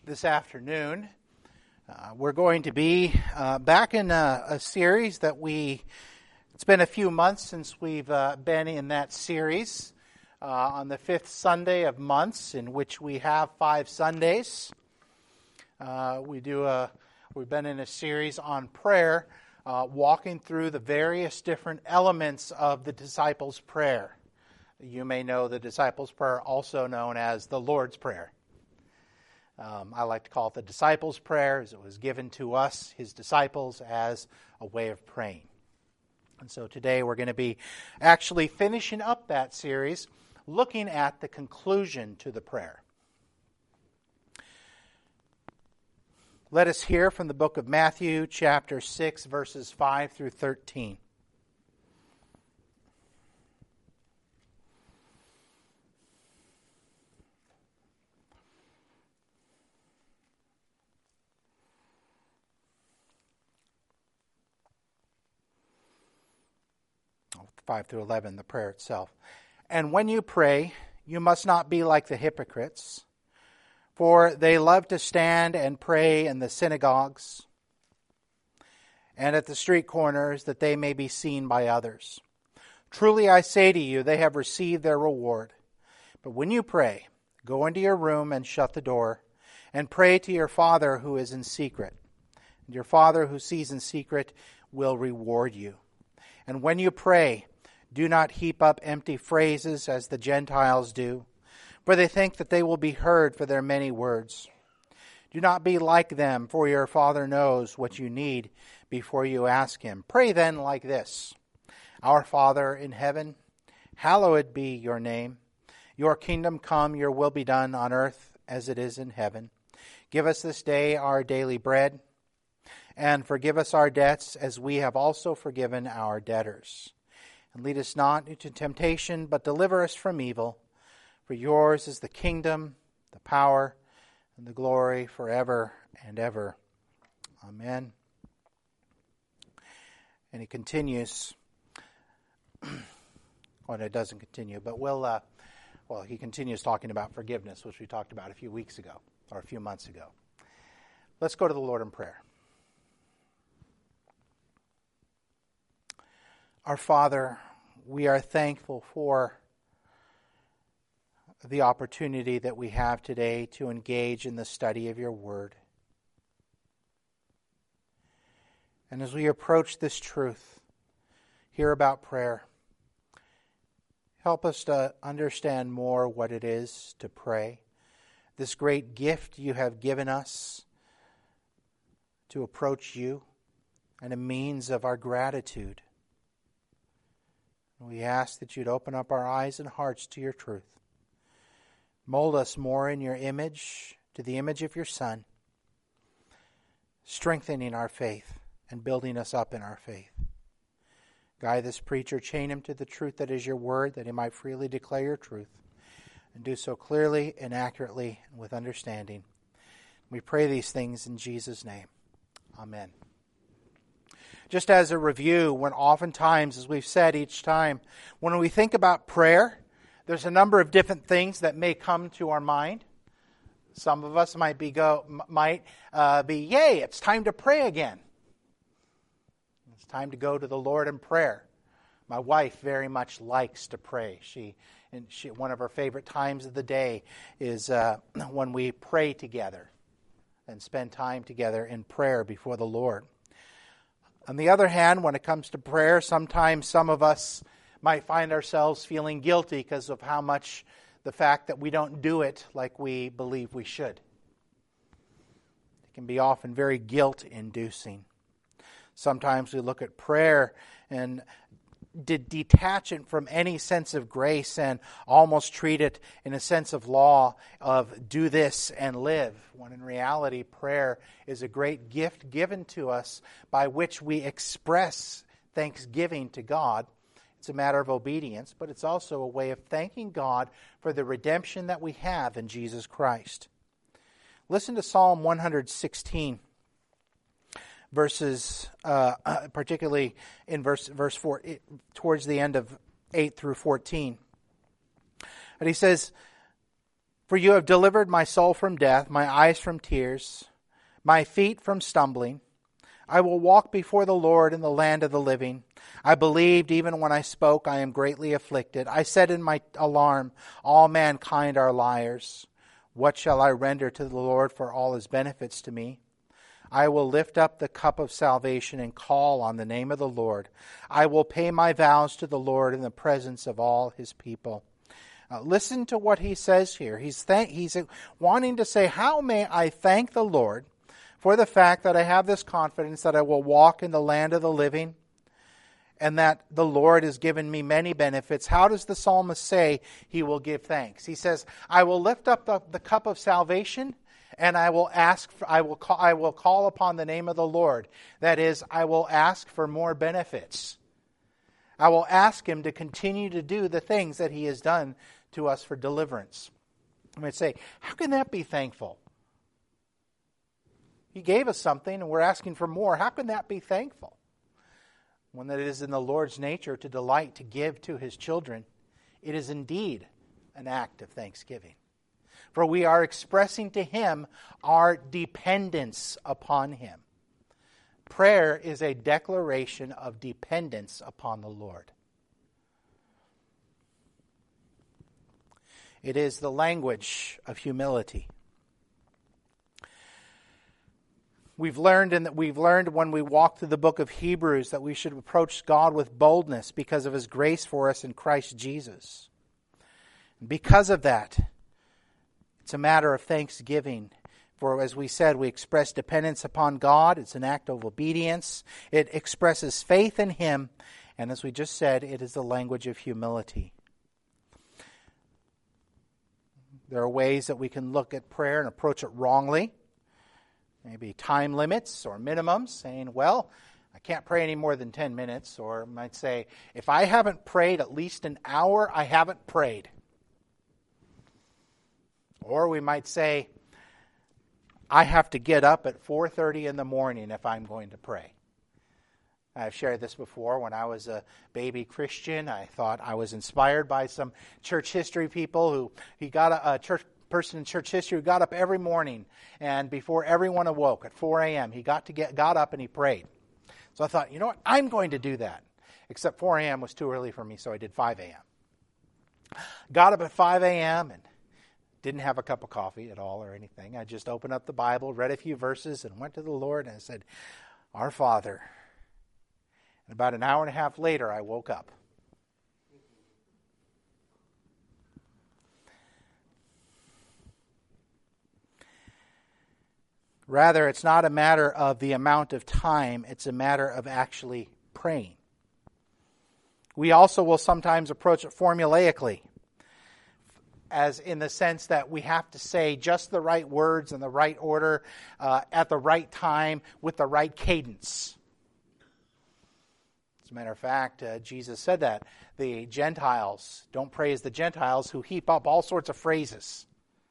this afternoon. We're going to be back in a series that it's been a few months since we've been in that series on the fifth Sunday of months, in which we have 5 Sundays. We've been in a series on prayer, walking through the various different elements of the disciples' prayer. You may know the disciples' prayer, also known as the Lord's Prayer. I like to call it the disciples' prayer, as it was given to us, his disciples, as a way of praying. And so today we're going to be actually finishing up that series, looking at the conclusion to the prayer. Let us hear from the book of Matthew, chapter 6, verses 5 through 13. Oh, 5 through 11, the prayer itself. And when you pray, you must not be like the hypocrites, for they love to stand and pray in the synagogues and at the street corners, that they may be seen by others. Truly I say to you, they have received their reward. But when you pray, go into your room and shut the door, and pray to your Father who is in secret. And your Father who sees in secret will reward you. And when you pray, do not heap up empty phrases as the Gentiles do, for they think that they will be heard for their many words. Do not be like them, for your Father knows what you need before you ask him. Pray then like this: Our Father in heaven, hallowed be your name. Your kingdom come, your will be done on earth as it is in heaven. Give us this day our daily bread, and forgive us our debts as we have also forgiven our debtors. And lead us not into temptation, but deliver us from evil. For yours is the kingdom, the power, and the glory forever and ever. Amen. And he continues. Well, it doesn't continue, but he continues talking about forgiveness, which we talked about a few weeks ago, or a few months ago. Let's go to the Lord in prayer. Our Father, we are thankful for the opportunity that we have today to engage in the study of your word. And as we approach this truth, hear about prayer, help us to understand more what it is to pray, this great gift you have given us to approach you, and a means of our gratitude. We ask that you'd open up our eyes and hearts to your truth. Mold us more in your image, to the image of your Son, strengthening our faith and building us up in our faith. Guide this preacher, chain him to the truth that is your word, that he might freely declare your truth, and do so clearly and accurately and with understanding. We pray these things in Jesus' name. Amen. Just as a review, when oftentimes, as we've said each time, when we think about prayer, there's a number of different things that may come to our mind. Some of us might be, yay, it's time to pray again. It's time to go to the Lord in prayer. My wife very much likes to pray. One of her favorite times of the day is when we pray together and spend time together in prayer before the Lord. On the other hand, when it comes to prayer, sometimes some of us might find ourselves feeling guilty because of how much the fact that we don't do it like we believe we should. It can be often very guilt-inducing. Sometimes we look at prayer and detach it from any sense of grace and almost treat it in a sense of law of do this and live, when in reality prayer is a great gift given to us by which we express thanksgiving to God. It's a matter of obedience, but it's also a way of thanking God for the redemption that we have in Jesus Christ. Listen to Psalm 116. Verses, particularly in verse 4, towards the end of 8 through 14. And he says, For you have delivered my soul from death, my eyes from tears, my feet from stumbling. I will walk before the Lord in the land of the living. I believed even when I spoke, I am greatly afflicted. I said in my alarm, all mankind are liars. What shall I render to the Lord for all his benefits to me? I will lift up the cup of salvation and call on the name of the Lord. I will pay my vows to the Lord in the presence of all his people. Listen to what he says here. He's wanting to say, how may I thank the Lord for the fact that I have this confidence that I will walk in the land of the living and that the Lord has given me many benefits? How does the psalmist say he will give thanks? He says, I will lift up the cup of salvation and I will call upon the name of the Lord. That is, I will ask for more benefits. I will ask him to continue to do the things that he has done to us for deliverance. I might say, how can that be thankful? He gave us something and we're asking for more. How can that be thankful? When that it is in the Lord's nature to delight to give to his children, it is indeed an act of thanksgiving. For we are expressing to him our dependence upon him. Prayer is a declaration of dependence upon the Lord. It is the language of humility. We've learned when we walk through the book of Hebrews that we should approach God with boldness because of his grace for us in Christ Jesus. Because of that, it's a matter of thanksgiving. For as we said, we express dependence upon God. It's an act of obedience. It expresses faith in him. And as we just said, it is the language of humility. There are ways that we can look at prayer and approach it wrongly. Maybe time limits or minimums, saying, well, I can't pray any more than 10 minutes. Or I might say, if I haven't prayed at least an hour, I haven't prayed. Or we might say, I have to get up at 4:30 in the morning if I'm going to pray. I've shared this before. When I was a baby Christian, I thought I was inspired by some church history people a church person in church history who got up every morning, and before everyone awoke at 4 a.m., he got up and he prayed. So I thought, you know what, I'm going to do that. Except 4 a.m. was too early for me, so I did 5 a.m. Got up at 5 a.m. and didn't have a cup of coffee at all or anything. I just opened up the Bible, read a few verses, and went to the Lord and I said, Our Father. And about an hour and a half later, I woke up. Rather, it's not a matter of the amount of time, it's a matter of actually praying. We also will sometimes approach it formulaically, as in the sense that we have to say just the right words in the right order, at the right time, with the right cadence. As a matter of fact, Jesus said that. The Gentiles, don't pray as the Gentiles who heap up all sorts of phrases.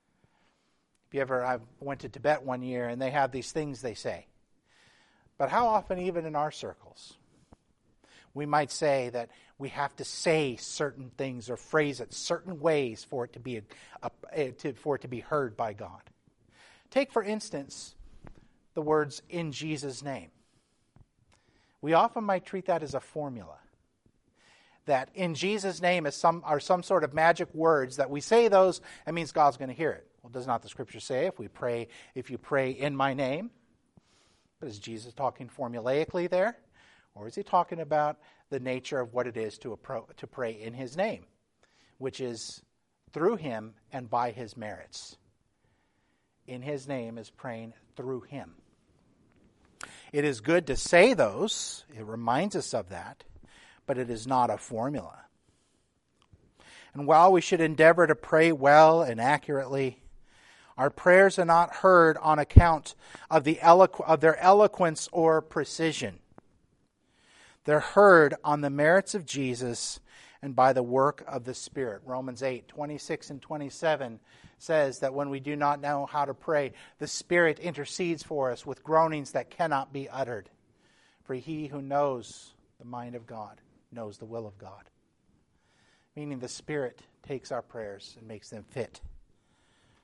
I went to Tibet one year and they have these things they say. But how often, even in our circles, we might say that we have to say certain things or phrase it certain ways for it to be heard by God. Take, for instance, the words "in Jesus' name." We often might treat that as a formula. That "in Jesus' name" are some sort of magic words that we say those, that means God's going to hear it. Well, does not the Scripture say if you pray in my name? But is Jesus talking formulaically there? Or is he talking about the nature of what it is to pray in his name, which is through him and by his merits? In his name is praying through him. It is good to say those. It reminds us of that. But it is not a formula. And while we should endeavor to pray well and accurately, our prayers are not heard on account of their eloquence or precision. They're heard on the merits of Jesus and by the work of the Spirit. Romans 8:26 and 27 says that when we do not know how to pray, the Spirit intercedes for us with groanings that cannot be uttered. For he who knows the mind of God knows the will of God. Meaning the Spirit takes our prayers and makes them fit.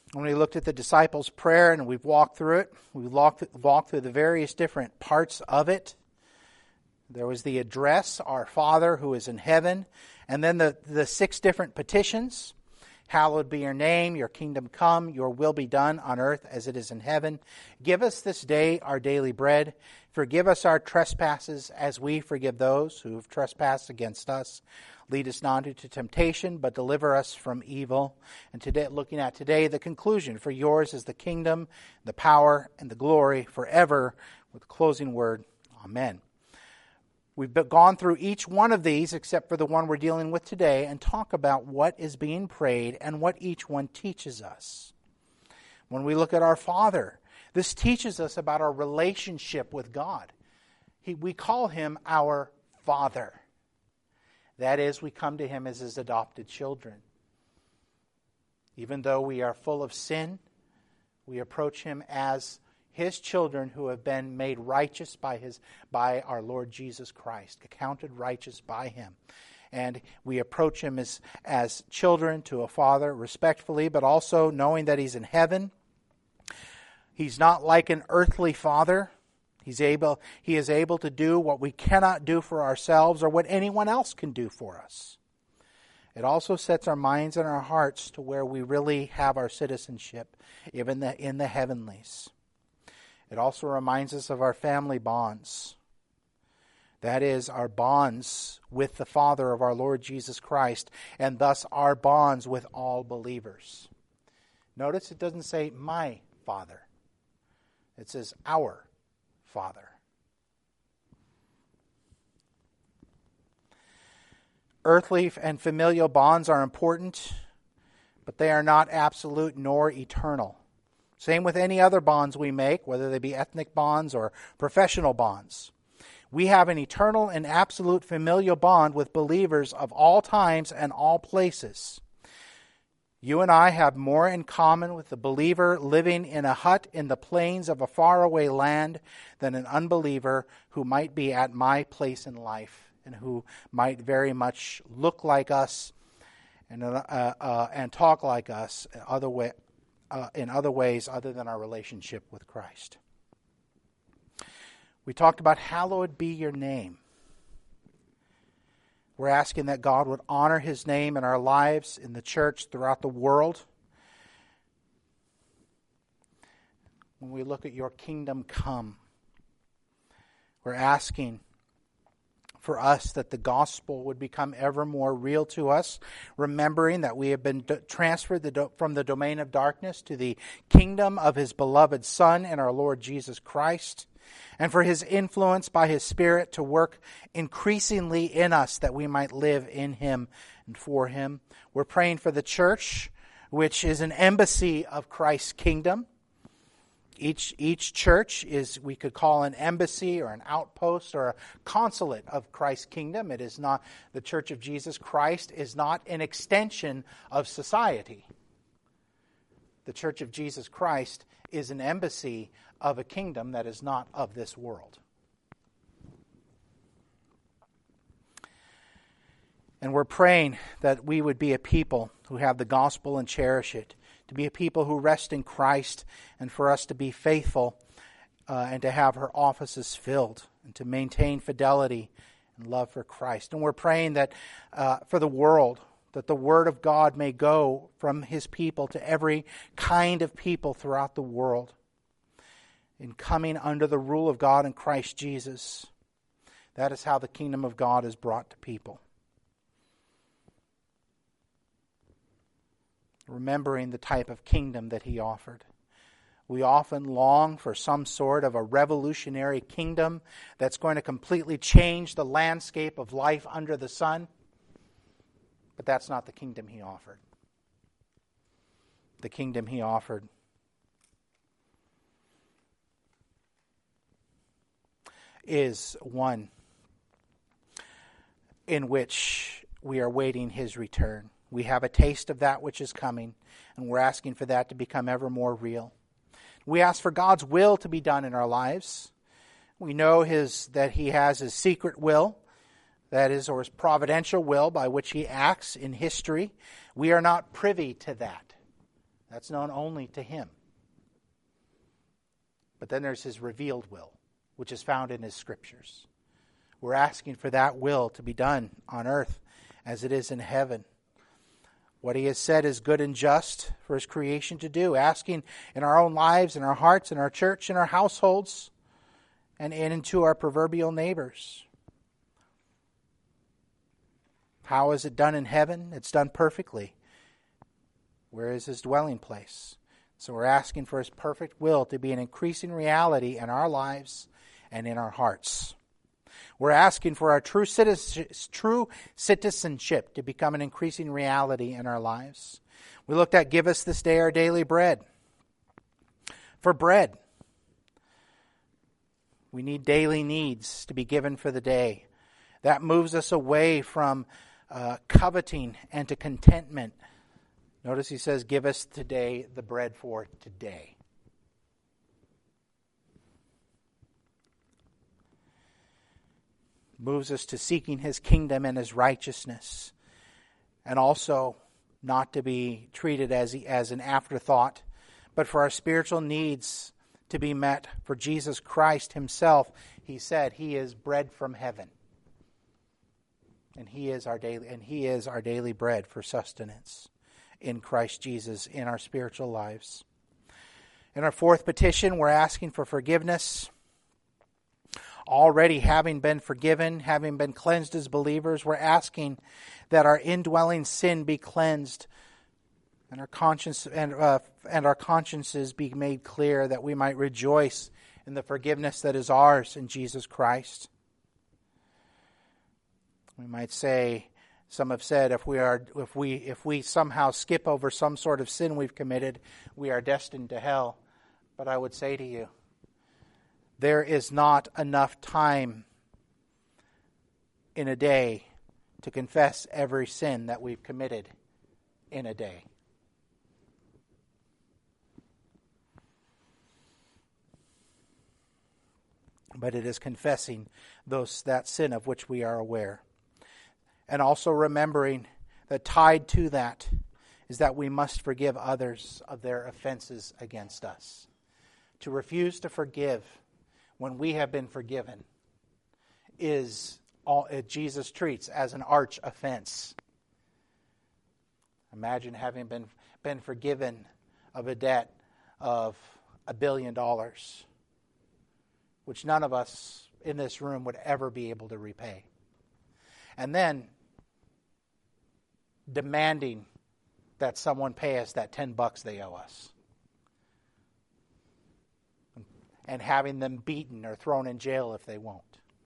When we looked at the disciples' prayer and we've walked through it, we walked through the various different parts of it. There was the address, Our Father who is in heaven, and then the 6 different petitions. Hallowed be your name, your kingdom come, your will be done on earth as it is in heaven. Give us this day our daily bread. Forgive us our trespasses as we forgive those who have trespassed against us. Lead us not into temptation, but deliver us from evil. And today, looking at today, the conclusion, for yours is the kingdom, the power, and the glory forever, with the closing word, Amen. We've gone through each one of these, except for the one we're dealing with today, and talk about what is being prayed and what each one teaches us. When we look at our Father, this teaches us about our relationship with God. We call him our Father. That is, we come to him as his adopted children. Even though we are full of sin, we approach him as his children who have been made righteous by our Lord Jesus Christ, accounted righteous by him. And we approach him as children to a father respectfully, but also knowing that he's in heaven. He's not like an earthly father. He is able to do what we cannot do for ourselves or what anyone else can do for us. It also sets our minds and our hearts to where we really have our citizenship, even in the heavenlies. It also reminds us of our family bonds. That is, our bonds with the Father of our Lord Jesus Christ, and thus our bonds with all believers. Notice it doesn't say my Father. It says our Father. Earthly and familial bonds are important, but they are not absolute nor eternal. Same with any other bonds we make, whether they be ethnic bonds or professional bonds. We have an eternal and absolute familial bond with believers of all times and all places. You and I have more in common with the believer living in a hut in the plains of a faraway land than an unbeliever who might be at my place in life and who might very much look like us and talk like us in other ways other than our relationship with Christ. We talked about hallowed be your name. We're asking that God would honor his name in our lives, in the church, throughout the world. When we look at your kingdom come, we're asking for us that the gospel would become ever more real to us, remembering that we have been transferred from the domain of darkness to the kingdom of his beloved Son and our Lord Jesus Christ, and for his influence by his Spirit to work increasingly in us that we might live in him and for him. We're praying for the church, which is an embassy of Christ's kingdom. Each church is, we could call an embassy or an outpost or a consulate of Christ's kingdom. It is not, the Church of Jesus Christ is not an extension of society. The Church of Jesus Christ is an embassy of a kingdom that is not of this world. And we're praying that we would be a people who have the gospel and cherish it, to be a people who rest in Christ, and for us to be faithful and to have her offices filled, and to maintain fidelity and love for Christ. And we're praying that for the world, that the word of God may go from his people to every kind of people throughout the world, in coming under the rule of God in Christ Jesus. That is how the kingdom of God is brought to people. Remembering the type of kingdom that he offered. We often long for some sort of a revolutionary kingdom that's going to completely change the landscape of life under the sun. But that's not the kingdom he offered. The kingdom he offered is one in which we are waiting his return. We have a taste of that which is coming, and we're asking for that to become ever more real. We ask for God's will to be done in our lives. We know that he has his secret will, that is, or his providential will by which he acts in history. We are not privy to that. That's known only to Him. But then there's His revealed will, which is found in His Scriptures. We're asking for that will to be done on earth as it is in heaven. What He has said is good and just for His creation to do. Asking in our own lives, in our hearts, in our church, in our households, and into our proverbial neighbors. How is it done in heaven? It's done perfectly. Where is His dwelling place? So we're asking for His perfect will to be an increasing reality in our lives and in our hearts. We're asking for our true citizenship to become an increasing reality in our lives. We looked at give us this day our daily bread. For bread, we need daily needs to be given for the day. That moves us away from coveting and to contentment. Notice He says, give us today the bread for today. Moves us to seeking His kingdom and His righteousness. And also not to be treated as an afterthought, but for our spiritual needs to be met. For Jesus Christ Himself, He said, He is bread from heaven. And He is our daily bread for sustenance in Christ Jesus in our spiritual lives. In our fourth petition, we're asking for forgiveness. Already having been forgiven, having been cleansed as believers, we're asking that our indwelling sin be cleansed and our consciences be made clear, that we might rejoice in the forgiveness that is ours in Jesus Christ. We might say, some have said, if we somehow skip over some sort of sin we've committed, we are destined to hell. But I would say to you, there is not enough time in a day to confess every sin that we've committed in a day. But it is confessing that sin of which we are aware. And also remembering that tied to that is that we must forgive others of their offenses against us. To refuse to forgive when we have been forgiven is all Jesus treats as an arch offense. Imagine having been forgiven of a debt of $1 billion, which none of us in this room would ever be able to repay. And then demanding that someone pay us that $10 they owe us. And having them beaten or thrown in jail if they won't.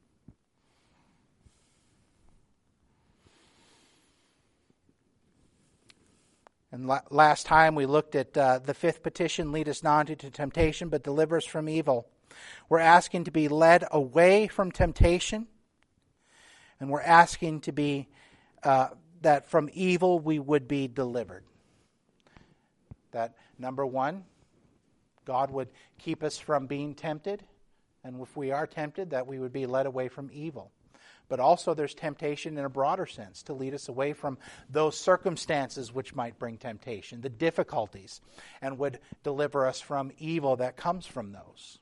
And last time we looked at the fifth petition, lead us not into temptation, but deliver us from evil. We're asking to be led away from temptation. And we're asking to be, that from evil we would be delivered. That, number one, God would keep us from being tempted. And if we are tempted, that we would be led away from evil. But also there's temptation in a broader sense to lead us away from those circumstances which might bring temptation, the difficulties, and would deliver us from evil that comes from those.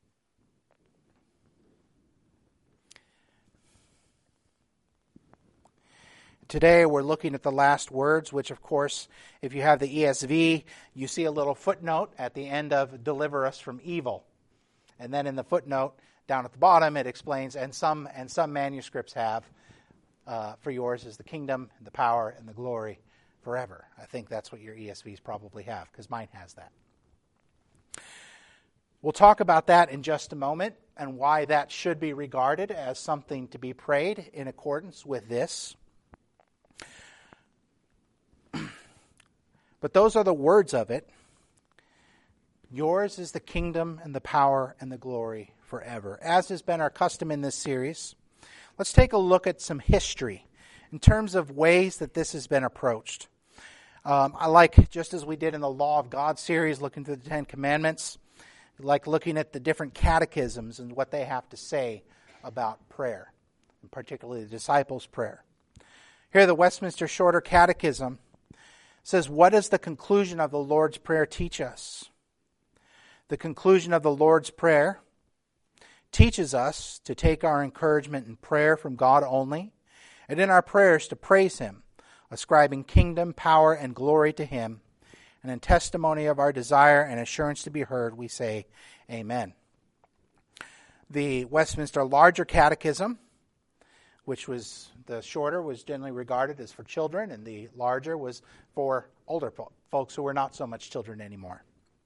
Today we're looking at the last words, which of course, if you have the ESV, you see a little footnote at the end of deliver us from evil. And then in the footnote down at the bottom it explains, and some manuscripts have, for yours is the kingdom, and the power, and the glory forever. I think that's what your ESVs probably have, because mine has that. We'll talk about that in just a moment, and why that should be regarded as something to be prayed in accordance with this. But those are the words of it. Yours is the kingdom and the power and the glory forever. As has been our custom in this series, let's take a look at some history in terms of ways that this has been approached. I like, just as we did in the Law of God series, looking through the Ten Commandments, I like looking at the different catechisms and what they have to say about prayer, and particularly the disciples' prayer. Here, the Westminster Shorter Catechism says, what does the conclusion of the Lord's Prayer teach us? The conclusion of the Lord's Prayer teaches us to take our encouragement in prayer from God only, and in our prayers to praise Him, ascribing kingdom, power, and glory to Him. And in testimony of our desire and assurance to be heard, we say, Amen. The Westminster Larger Catechism, which was the shorter, was generally regarded as for children, and the larger was for older folks who were not so much children anymore.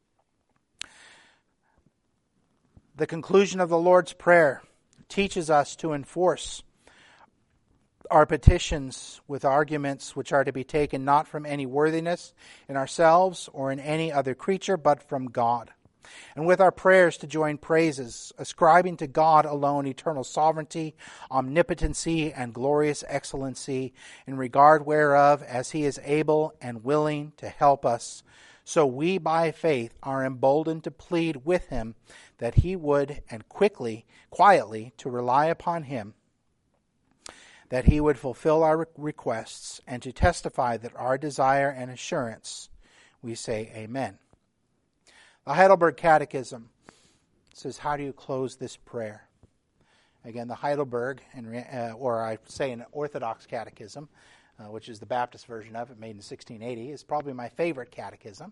The conclusion of the Lord's Prayer teaches us to enforce our petitions with arguments which are to be taken not from any worthiness in ourselves or in any other creature, but from God. And with our prayers to join praises, ascribing to God alone eternal sovereignty, omnipotency, and glorious excellency, in regard whereof, as He is able and willing to help us, so we by faith are emboldened to plead with Him that He would, and quietly, to rely upon Him, that He would fulfill our requests, and to testify that our desire and assurance, we say Amen. The Heidelberg Catechism says, how do you close this prayer? Again, the Heidelberg, or I say an Orthodox Catechism, which is the Baptist version of it, made in 1680, is probably my favorite catechism.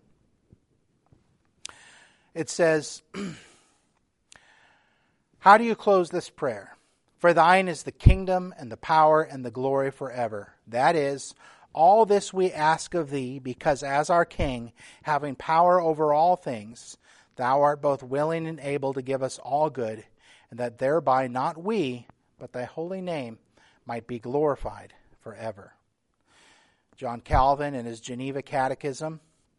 It says, how do you close this prayer? For thine is the kingdom and the power and the glory forever. That is, all this we ask of thee, because as our King, having power over all things, thou art both willing and able to give us all good, and that thereby not we, but thy holy name might be glorified forever. John Calvin in his Geneva Catechism,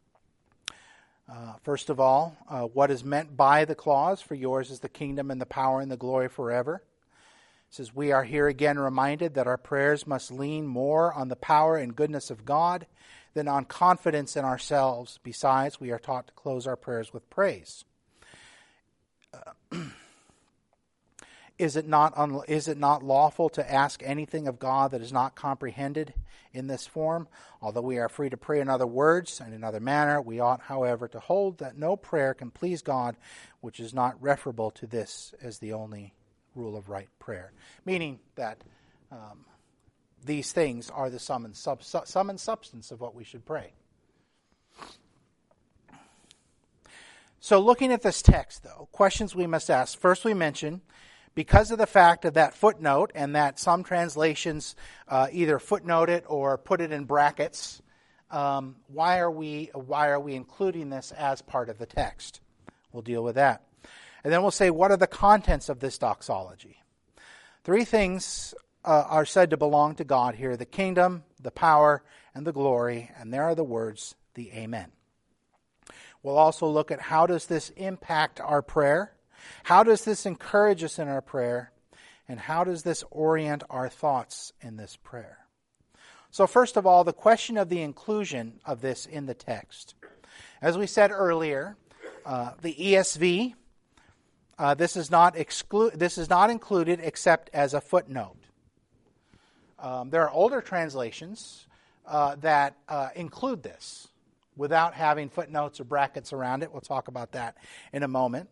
first of all, what is meant by the clause, for yours is the kingdom and the power and the glory forever? It says, we are here again reminded that our prayers must lean more on the power and goodness of God than on confidence in ourselves. Besides, we are taught to close our prayers with praise. Is it not lawful to ask anything of God that is not comprehended in this form? Although we are free to pray in other words and in other manner, we ought, however, to hold that no prayer can please God which is not referable to this as the only rule of right prayer. Meaning that these things are the sum and substance of what we should pray. So looking at this text, though, questions we must ask. First, we mention, because of the fact of that footnote, and that some translations either footnote it or put it in brackets, why are we including this as part of the text? We'll deal with that. And then we'll say, what are the contents of this doxology? Three things are said to belong to God here: the kingdom, the power, and the glory. And there are the words, the Amen. We'll also look at how does this impact our prayer? How does this encourage us in our prayer? And how does this orient our thoughts in this prayer? So first of all, the question of the inclusion of this in the text. As we said earlier, the ESV, this is not included except as a footnote. There are older translations that include this without having footnotes or brackets around it. We'll talk about that in a moment.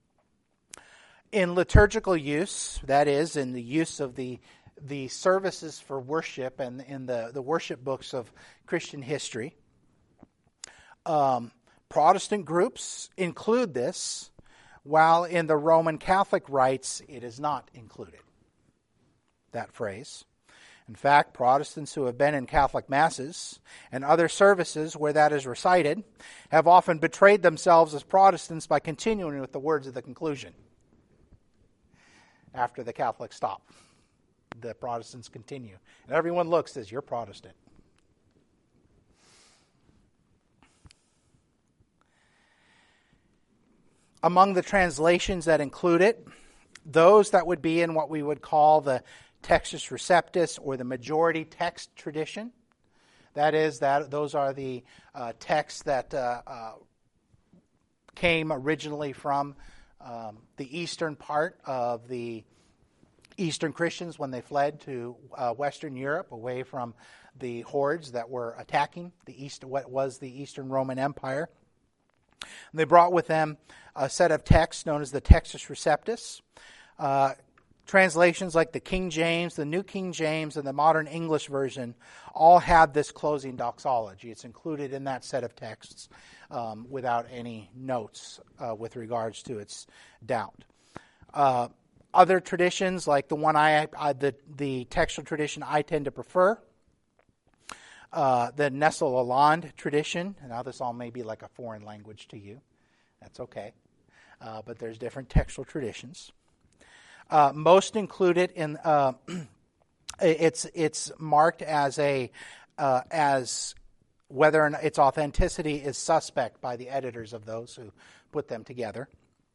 In liturgical use, that is, in the use of the services for worship and in the worship books of Christian history, Protestant groups include this, while in the Roman Catholic rites it is not included, that phrase. In fact, Protestants who have been in Catholic Masses and other services where that is recited have often betrayed themselves as Protestants by continuing with the words of the conclusion. After the Catholics stop, the Protestants continue. And everyone looks and says, you're Protestant. Among the translations that include it, those that would be in what we would call the Textus Receptus or the majority text tradition. That is, those are the texts that came originally from the eastern part of the Eastern Christians when they fled to Western Europe away from the hordes that were attacking what was the Eastern Roman Empire. And they brought with them a set of texts known as the Textus Receptus. Translations like the King James, the New King James, and the Modern English Version all have this closing doxology. It's included in that set of texts without any notes with regards to its doubt. Other traditions, like the one the textual tradition I tend to prefer, the Nestle-Aland tradition. Now this all may be like a foreign language to you. That's okay. But there's different textual traditions. Most included in it's marked as as whether or not its authenticity is suspect by the editors of those who put them together.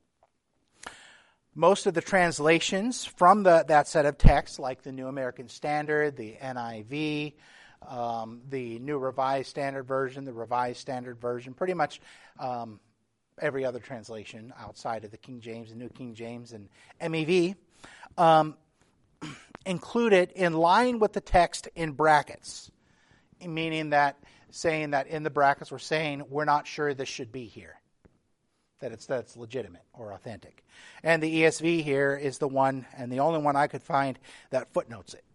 Most of the translations from that set of texts, like the New American Standard, the NIV, the New Revised Standard Version, the Revised Standard Version, pretty much every other translation outside of the King James, the New King James, and MEV, included in line with the text in brackets, meaning that saying that in the brackets we're saying we're not sure this should be here, that it's legitimate or authentic. And the ESV here is the one and the only one I could find that footnotes it.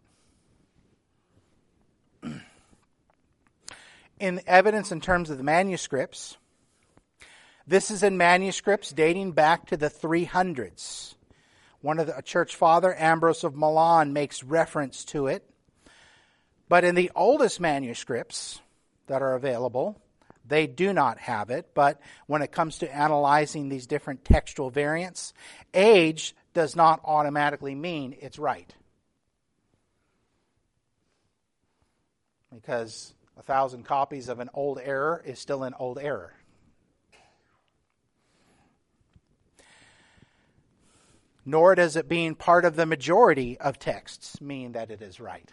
In evidence in terms of the manuscripts, this is in manuscripts dating back to the 300s. A church father, Ambrose of Milan, makes reference to it. But in the oldest manuscripts that are available, they do not have it. But when it comes to analyzing these different textual variants, age does not automatically mean it's right. Because 1,000 copies of an old error is still an old error. Nor does it being part of the majority of texts mean that it is right.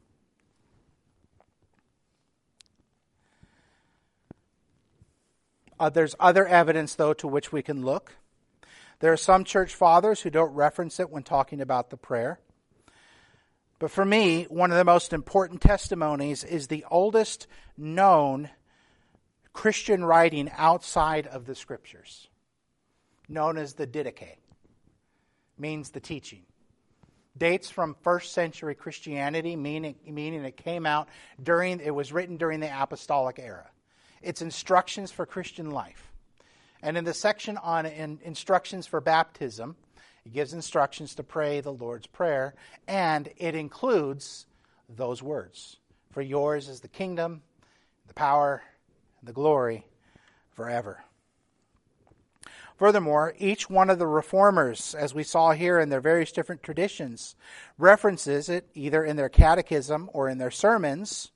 There's other evidence, though, to which we can look. There are some church fathers who don't reference it when talking about the prayer. But for me, one of the most important testimonies is the oldest known Christian writing outside of the Scriptures, known as the Didache. Means the teaching. Dates from first century Christianity, meaning it came out it was written during the apostolic era. It's instructions for Christian life. And in the section on instructions for baptism, it gives instructions to pray the Lord's Prayer, and it includes those words. For yours is the kingdom, the power, and the glory forever. Furthermore, each one of the reformers, as we saw here in their various different traditions, references it either in their catechism or in their sermons,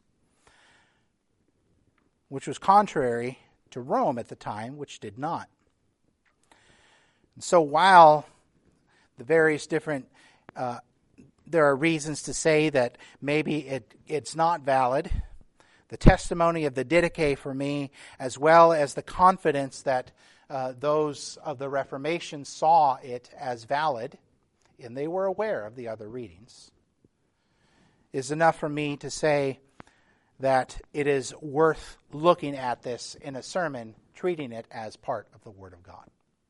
which was contrary to Rome at the time, which did not. And so while the various different, there are reasons to say that maybe it's not valid, the testimony of the Didache for me, as well as the confidence that those of the Reformation saw it as valid, and they were aware of the other readings, is enough for me to say that it is worth looking at this in a sermon, treating it as part of the Word of God.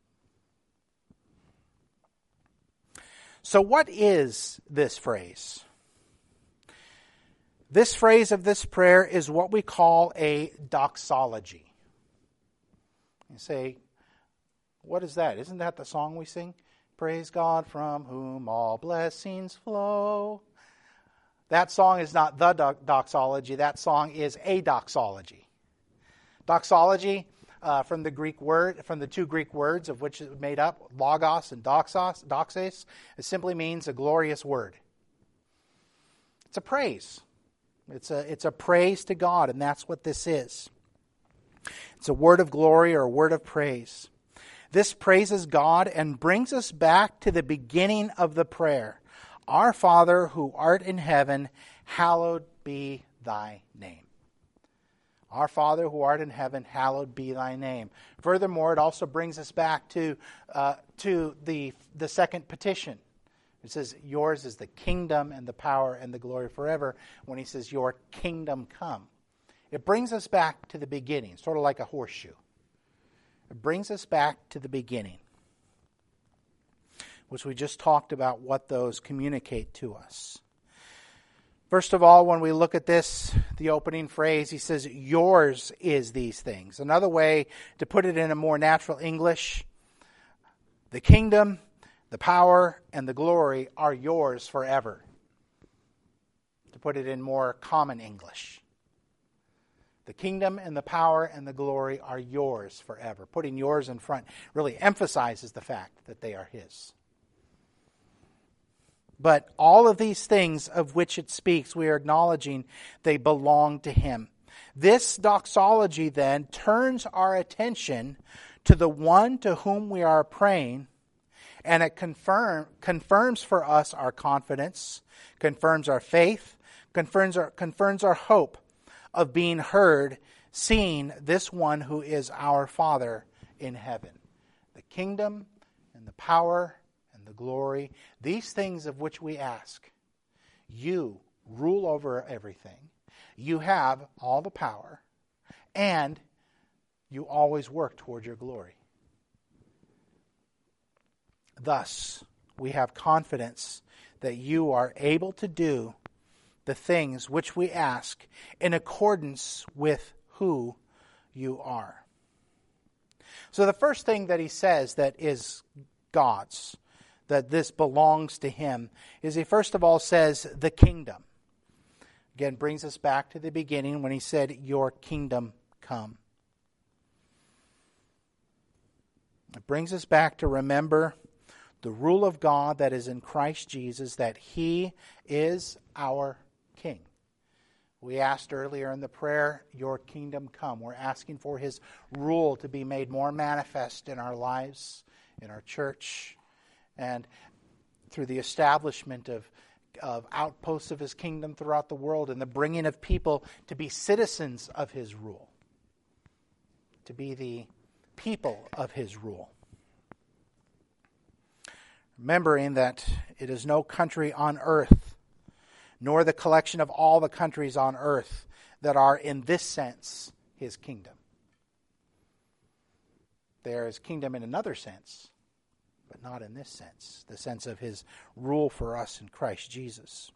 So what is this phrase? This phrase of this prayer is what we call a doxology. You say, what is that? Isn't that the song we sing? Praise God from whom all blessings flow. That song is not the doxology. That song is a doxology. Doxology, from the two Greek words of which it's made up, logos and doxes, it simply means a glorious word. It's a praise. It's a praise to God, and that's what this is. It's a word of glory or a word of praise. This praises God and brings us back to the beginning of the prayer. Our Father who art in heaven, hallowed be thy name. Our Father who art in heaven, hallowed be thy name. Furthermore, it also brings us back to the second petition, It says yours is the kingdom and the power and the glory forever when he says your kingdom come. It brings us back to the beginning, sort of like a horseshoe. It brings us back to the beginning, which we just talked about what those communicate to us. First of all, when we look at this, the opening phrase, he says, yours is these things. Another way to put it in a more natural English, the kingdom, the power, and the glory are yours forever. To put it in more common English. The kingdom and the power and the glory are yours forever. Putting yours in front really emphasizes the fact that they are his. But all of these things of which it speaks, we are acknowledging they belong to him. This doxology then turns our attention to the one to whom we are praying, and it confirms for us our confidence, confirms our faith, confirms our hope of being heard, seeing this one who is our Father in heaven. The kingdom and the power and the glory, these things of which we ask, you rule over everything. You have all the power, and you always work toward your glory. Thus, we have confidence that you are able to do the things which we ask in accordance with who you are. So the first thing that he says that is God's, that this belongs to him, is he first of all says the kingdom. Again, brings us back to the beginning when he said, your kingdom come. It brings us back to remember the rule of God that is in Christ Jesus, that he is our King. We asked earlier in the prayer, your kingdom come. We're asking for his rule to be made more manifest in our lives, in our church, and through the establishment of outposts of his kingdom throughout the world, and the bringing of people to be citizens of his rule, to be the people of his rule. Remembering that it is no country on earth, nor the collection of all the countries on earth that are in this sense his kingdom. There is kingdom in another sense, but not in this sense, the sense of his rule for us in Christ Jesus.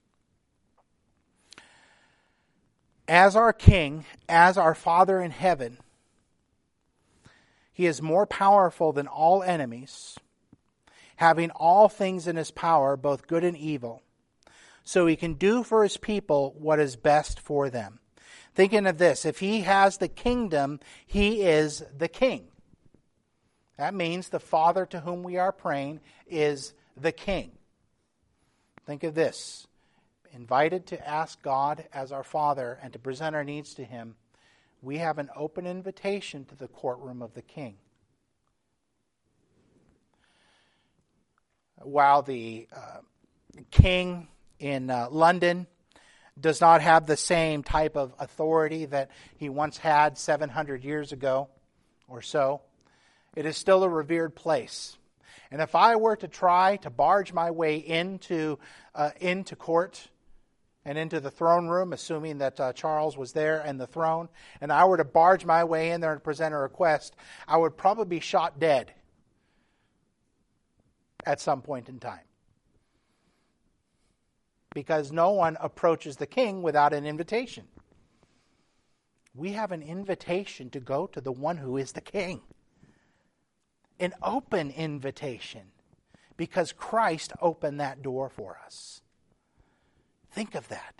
As our King, as our Father in heaven, he is more powerful than all enemies, having all things in his power, both good and evil, so he can do for his people what is best for them. Thinking of this, if he has the kingdom, he is the king. That means the Father to whom we are praying is the king. Think of this, invited to ask God as our Father and to present our needs to him, we have an open invitation to the courtroom of the king. While the king in London does not have the same type of authority that he once had 700 years ago or so, it is still a revered place. And if I were to try to barge my way into court and into the throne room, assuming that Charles was there and the throne, and I were to barge my way in there and present a request, I would probably be shot dead at some point in time. Because no one approaches the king without an invitation. We have an invitation to go to the one who is the king. An open invitation, because Christ opened that door for us. Think of that.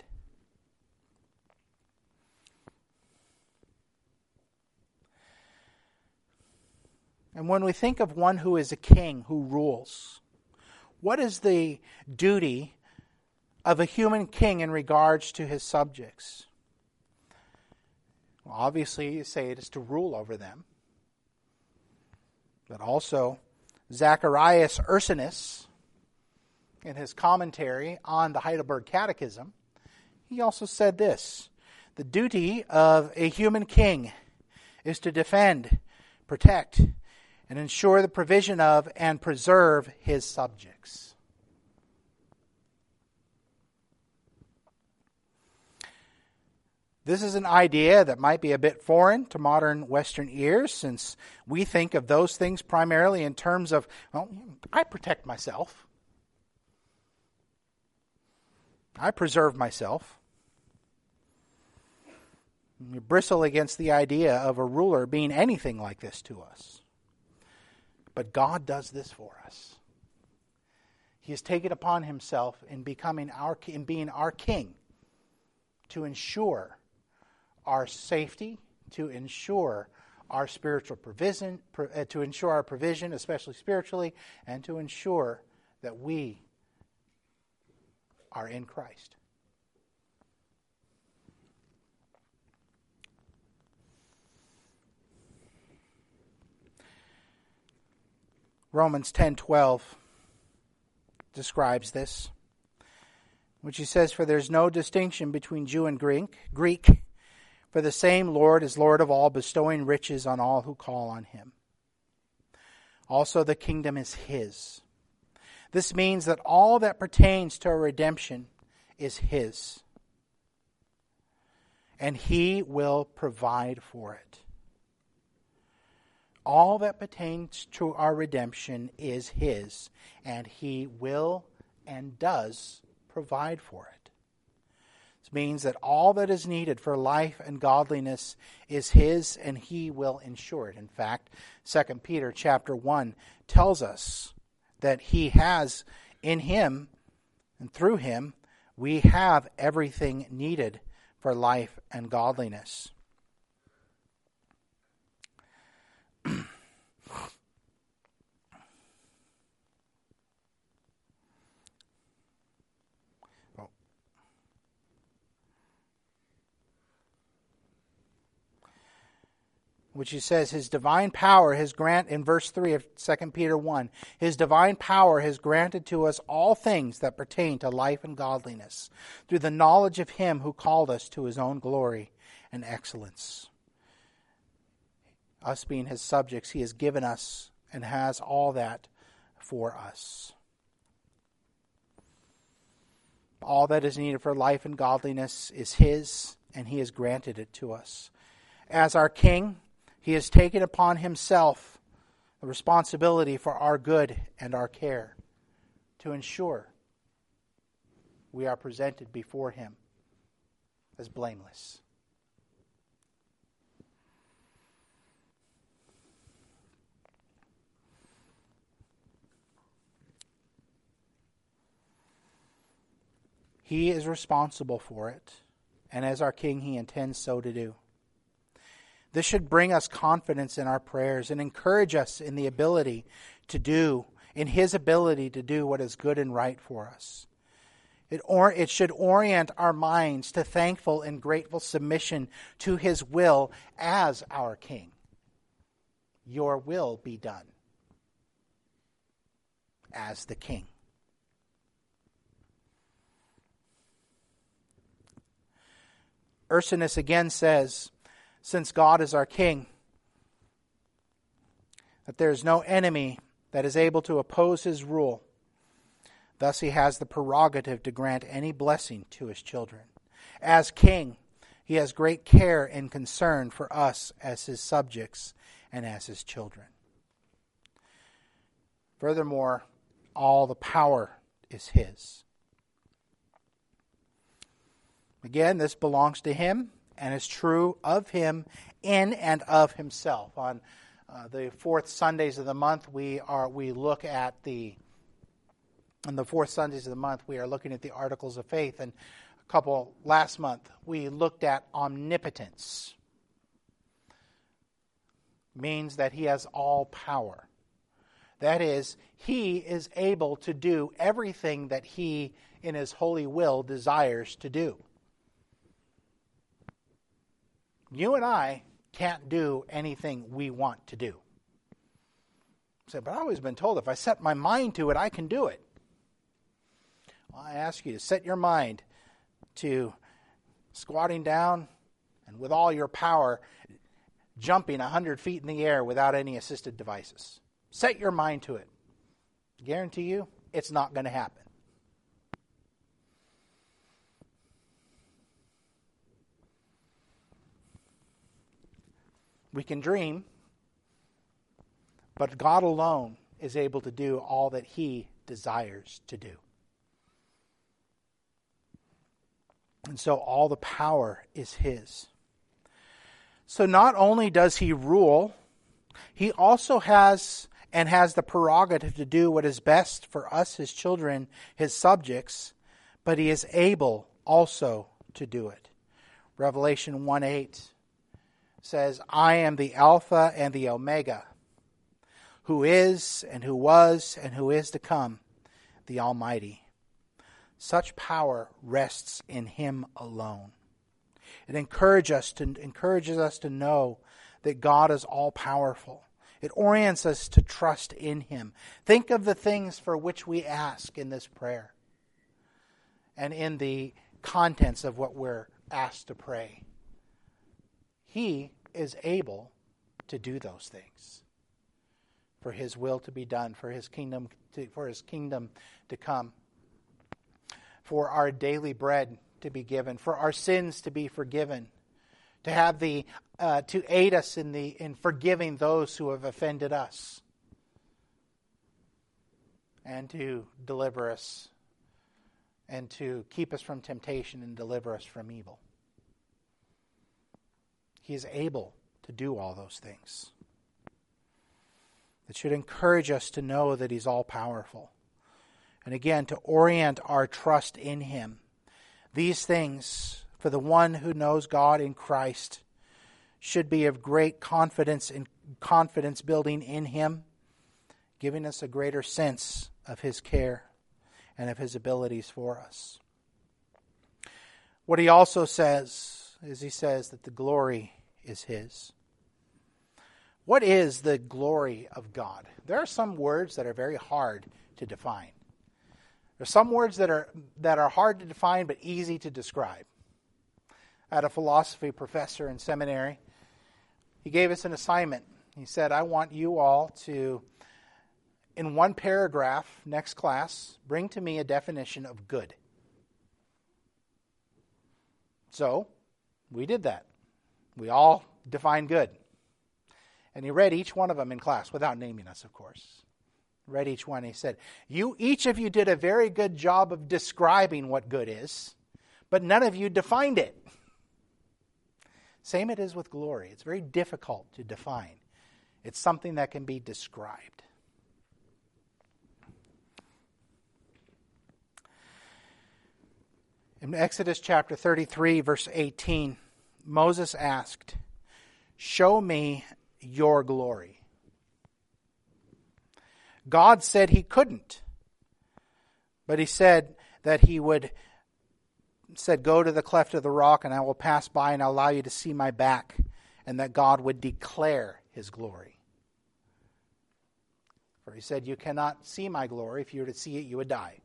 And when we think of one who is a king, who rules, what is the duty of a human king in regards to his subjects? Well, obviously, you say it is to rule over them. But also, Zacharias Ursinus, in his commentary on the Heidelberg Catechism, he also said this: the duty of a human king is to defend, protect, and ensure the provision of and preserve his subjects. This is an idea that might be a bit foreign to modern Western ears, since we think of those things primarily in terms of, well, I protect myself. I preserve myself. We bristle against the idea of a ruler being anything like this to us. But God does this for us. He has taken upon himself in being our king to ensure our safety, to ensure our spiritual provision, to ensure our provision, especially spiritually, and to ensure that we are in Christ. Romans 10:12 describes this, which he says, "For there's no distinction between Jew and Greek, for the same Lord is Lord of all, bestowing riches on all who call on him. Also the kingdom is his." This means that all that pertains to our redemption is his, and he will provide for it. All that pertains to our redemption is his, and he will and does provide for it. This means that all that is needed for life and godliness is his, and he will ensure it. In fact, 2 Peter chapter 1 tells us that he has in him and through him, we have everything needed for life and godliness. Which he says, his divine power has granted, in verse 3 of 2 Peter 1, his divine power has granted to us all things that pertain to life and godliness, through the knowledge of him who called us to his own glory and excellence. Us being his subjects, he has given us and has all that for us. All that is needed for life and godliness is his, and he has granted it to us. As our King, he has taken upon himself the responsibility for our good and our care to ensure we are presented before him as blameless. He is responsible for it, and as our King, he intends so to do. This should bring us confidence in our prayers and encourage us in the ability to do, in his ability to do what is good and right for us. It should orient our minds to thankful and grateful submission to his will as our King. Your will be done as the King. Ursinus again says, since God is our King, that there is no enemy that is able to oppose his rule. Thus he has the prerogative to grant any blessing to his children. As King, he has great care and concern for us as his subjects and as his children. Furthermore, all the power is his. Again, this belongs to him and is true of him in and of himself. On the fourth Sundays of the month, on the fourth Sundays of the month, we are looking at the Articles of Faith. And last month, we looked at omnipotence. Means that he has all power. That is, he is able to do everything that he, in his holy will, desires to do. You and I can't do anything we want to do. Say, but I've always been told if I set my mind to it, I can do it. Well, I ask you to set your mind to squatting down and with all your power jumping 100 feet in the air without any assisted devices. Set your mind to it. I guarantee you, it's not going to happen. We can dream, but God alone is able to do all that He desires to do. And so all the power is His. So not only does He rule, He also has the prerogative to do what is best for us, His children, His subjects, but He is able also to do it. Revelation 1:8 says, I am the Alpha and the Omega, who is and who was and who is to come, the Almighty. Such power rests in Him alone. It encourages us to know that God is all-powerful. It orients us to trust in Him. Think of the things for which we ask in this prayer and in the contents of what we're asked to pray. He is able to do those things for His will to be done, for His kingdom to come, for our daily bread to be given, for our sins to be forgiven, to have to aid us in forgiving those who have offended us, and to deliver us, and to keep us from temptation and deliver us from evil. He is able to do all those things. It should encourage us to know that He's all-powerful. And again, to orient our trust in Him. These things, for the one who knows God in Christ, should be of great confidence building in Him, giving us a greater sense of His care and of His abilities for us. What he also says is he says that the glory is His. What is the glory of God? There are some words that are very hard to define. There are some words that are hard to define but easy to describe. I had a philosophy professor in seminary. He gave us an assignment. He said, I want you all to, in one paragraph, next class, bring to me a definition of good. So, we did that. We all defined good. And he read each one of them in class, without naming us, of course. Read each one. He said, each of you did a very good job of describing what good is, but none of you defined it. Same it is with glory. It's very difficult to define. It's something that can be described. In Exodus chapter 33, verse 18, Moses asked, "Show me your glory." God said He couldn't, but He said that He would, go to the cleft of the rock and I will pass by and I'll allow you to see my back, and that God would declare His glory. For He said, you cannot see my glory. If you were to see it, you would die.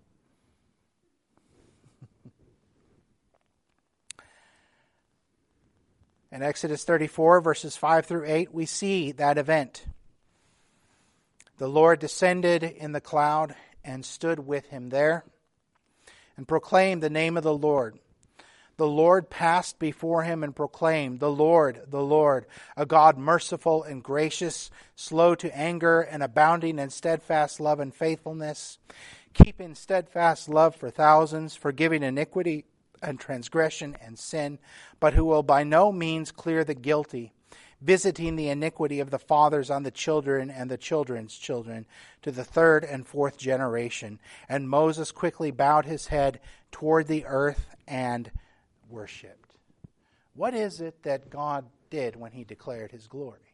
In Exodus 34, verses 5 through 8, we see that event. The Lord descended in the cloud and stood with Him there and proclaimed the name of the Lord. The Lord passed before Him and proclaimed, the Lord, a God merciful and gracious, slow to anger and abounding in steadfast love and faithfulness, keeping steadfast love for thousands, forgiving iniquity and transgression and sin, but who will by no means clear the guilty, visiting the iniquity of the fathers on the children and the children's children to the third and fourth generation. And Moses quickly bowed his head toward the earth and worshipped. What is it that God did when He declared His glory?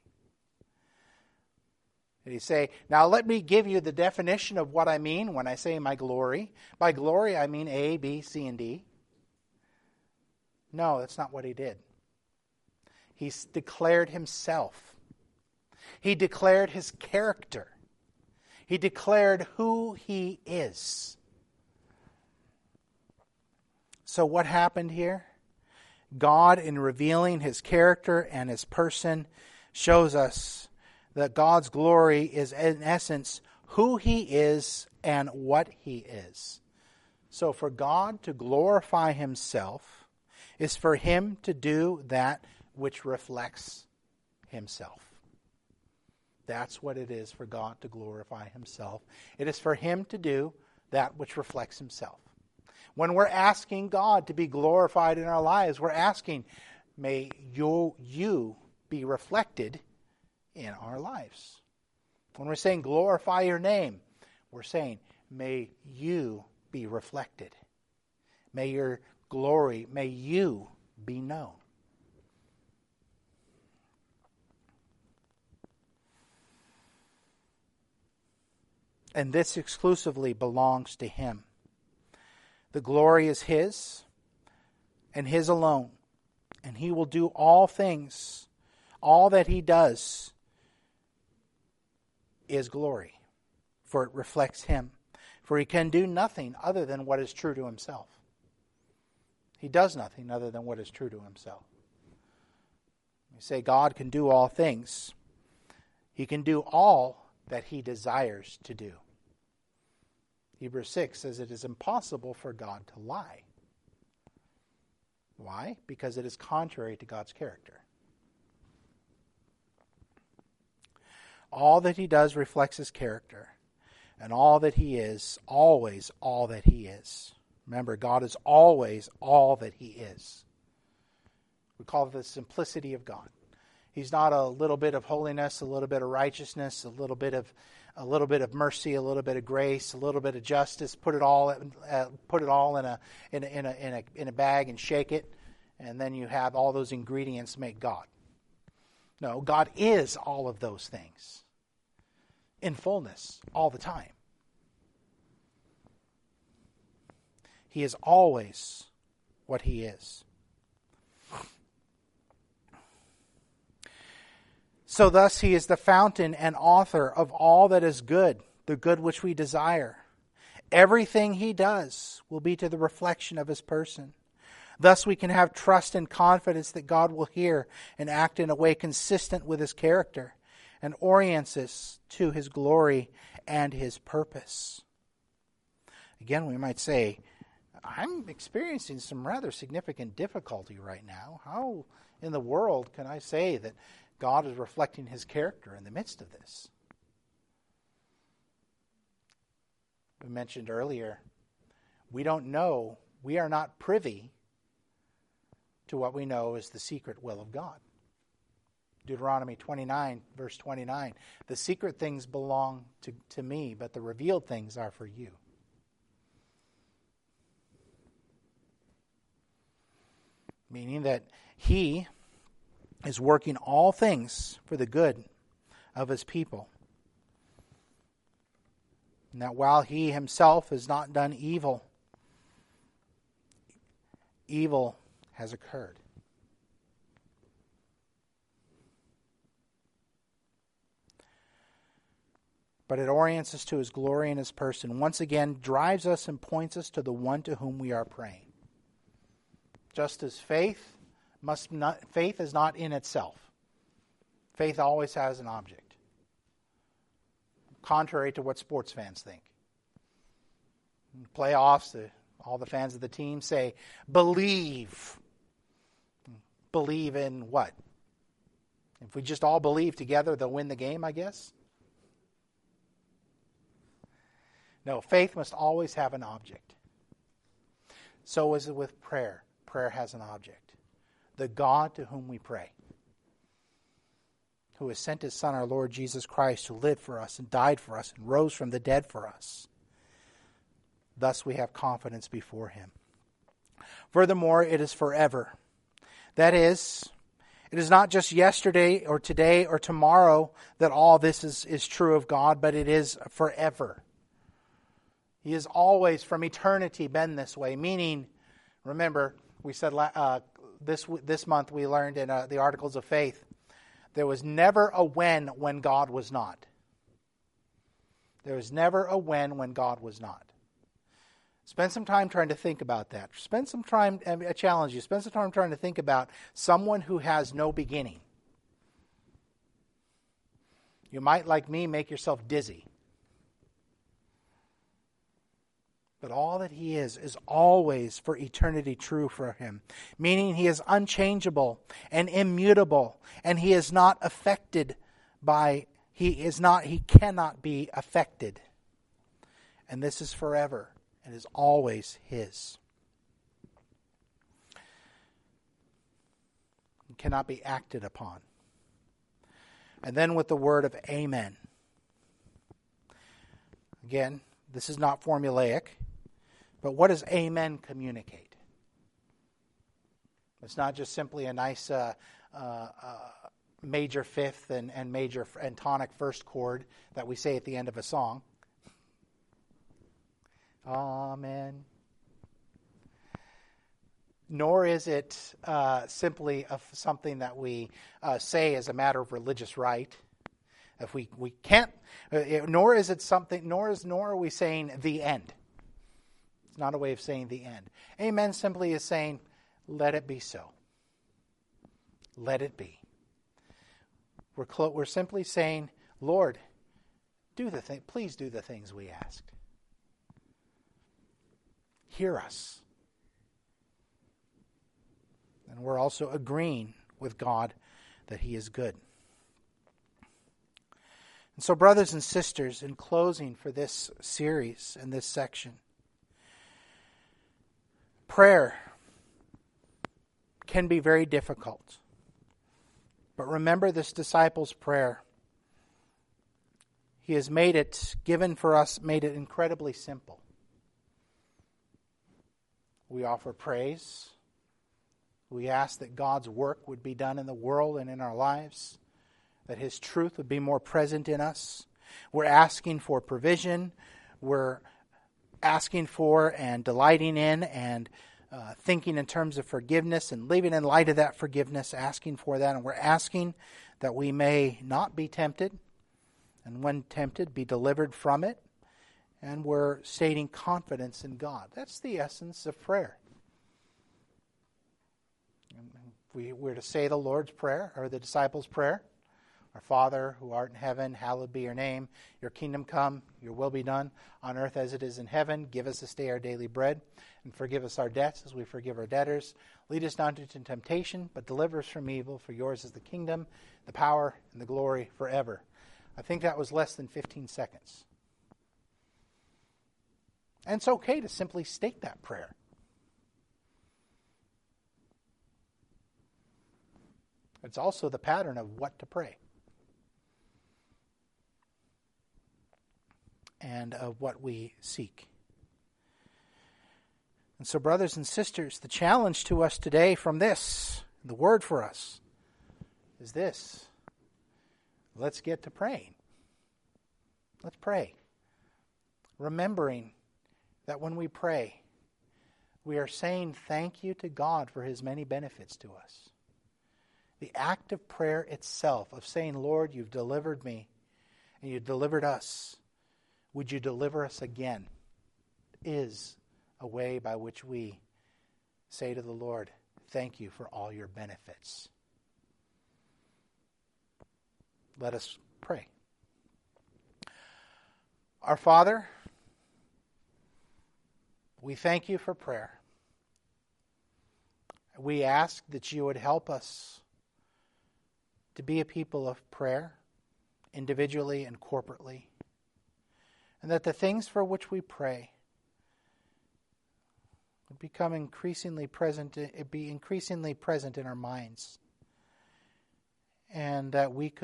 Did He say, now let me give you the definition of what I mean when I say my glory? By glory I mean A, B, C, and D. No, that's not what He did. He declared Himself. He declared His character. He declared who He is. So what happened here? God, in revealing His character and His person, shows us that God's glory is, in essence, who He is and what He is. So for God to glorify Himself is for Him to do that which reflects himself. That's what it is for God to glorify himself. It is for him to do that which reflects himself. When we're asking God to be glorified in our lives, we're asking, may you be reflected in our lives. When we're saying glorify your name, we're saying, may you be reflected. May your glory, may you be known. And this exclusively belongs to him. The glory is his and his alone. And he will do all things. All that he does is glory, for it reflects him. For he can do nothing other than what is true to himself. He does nothing other than what is true to himself. We say God can do all things. He can do all that he desires to do. Hebrews 6 says it is impossible for God to lie. Why? Because it is contrary to God's character. All that he does reflects his character. And all that he is, always all that he is. Remember, God is always all that he is. We call it the simplicity of God. He's not a little bit of holiness, a little bit of righteousness, a little bit of mercy, a little bit of grace, a little bit of justice. Put it all in a bag and shake it, and then you have all those ingredients make God. No, God is all of those things in fullness all the time. He is always what he is. So thus he is the fountain and author of all that is good, the good which we desire. Everything he does will be to the reflection of his person. Thus we can have trust and confidence that God will hear and act in a way consistent with his character and orients us to his glory and his purpose. Again, we might say, I'm experiencing some rather significant difficulty right now. How in the world can I say that God is reflecting his character in the midst of this? We mentioned earlier, we don't know, we are not privy to what we know is the secret will of God. Deuteronomy 29, verse 29, the secret things belong to me, but the revealed things are for you. Meaning that he is working all things for the good of his people. And that while he himself has not done evil, evil has occurred. But it orients us to his glory and his person. Once again, drives us and points us to the one to whom we are praying. Just as faith is not in itself. Faith always has an object. Contrary to what sports fans think. In playoffs, all the fans of the team say, believe. Believe in what? If we just all believe together, they'll win the game, I guess? No, faith must always have an object. So is it with prayer. Prayer has an object. The God to whom we pray, who has sent his Son, our Lord Jesus Christ, who lived for us and died for us and rose from the dead for us. Thus we have confidence before him. Furthermore, it is forever. That is, it is not just yesterday or today or tomorrow that all this is true of God, but it is forever. He has always, from eternity, been this way. Meaning, remember, we said this month we learned in the Articles of Faith, there was never a when God was not. There was never a when God was not. Spend some time trying to think about that. Spend some time, I challenge you, spend some time trying to think about someone who has no beginning. You might, like me, make yourself dizzy. But all that he is always for eternity true for him. Meaning he is unchangeable and immutable, and he is not affected by, he cannot be affected. And this is forever and is always his. It cannot be acted upon. And then with the word of amen. Again, this is not formulaic, but what does amen communicate? It's not just simply a nice major fifth and major and tonic first chord that we say at the end of a song. Amen. Nor is it simply something that we say as a matter of religious rite. If we can't, nor is it something, nor are we saying the end. It's not a way of saying the end. Amen simply is saying, let it be so. Let it be. We're simply saying, Lord, please do the things we asked. Hear us. And we're also agreeing with God that he is good. And so, brothers and sisters, in closing for this series and this section, prayer can be very difficult. But remember this disciple's prayer. He has made it incredibly simple. We offer praise. We ask that God's work would be done in the world and in our lives, that his truth would be more present in us. We're asking for provision. We're asking for and delighting in and thinking in terms of forgiveness and living in light of that forgiveness, asking for that. And we're asking that we may not be tempted, and when tempted, be delivered from it. And we're stating confidence in God. That's the essence of prayer. We're to say the Lord's Prayer, or the disciples' prayer. Our Father, who art in heaven, hallowed be your name. Your kingdom come, your will be done, on earth as it is in heaven. Give us this day our daily bread, and forgive us our debts as we forgive our debtors. Lead us not into temptation, but deliver us from evil. For yours is the kingdom, the power, and the glory forever. I think that was less than 15 seconds. And it's okay to simply state that prayer. It's also the pattern of what to pray and of what we seek. And so, brothers and sisters, the challenge to us today from this, the word for us, is this. Let's get to praying. Let's pray. Remembering that when we pray, we are saying thank you to God for his many benefits to us. The act of prayer itself, of saying, Lord, you've delivered me, and you've delivered us. Would you deliver us again? Is a way by which we say to the Lord, thank you for all your benefits. Let us pray. Our Father, we thank you for prayer. We ask that you would help us to be a people of prayer, individually and corporately, and that the things for which we pray would become increasingly present in our minds, and that we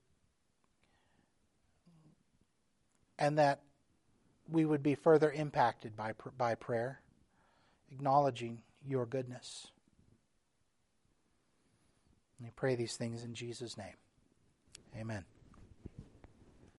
would be further impacted by prayer, acknowledging your goodness. We pray these things in Jesus' name. Amen.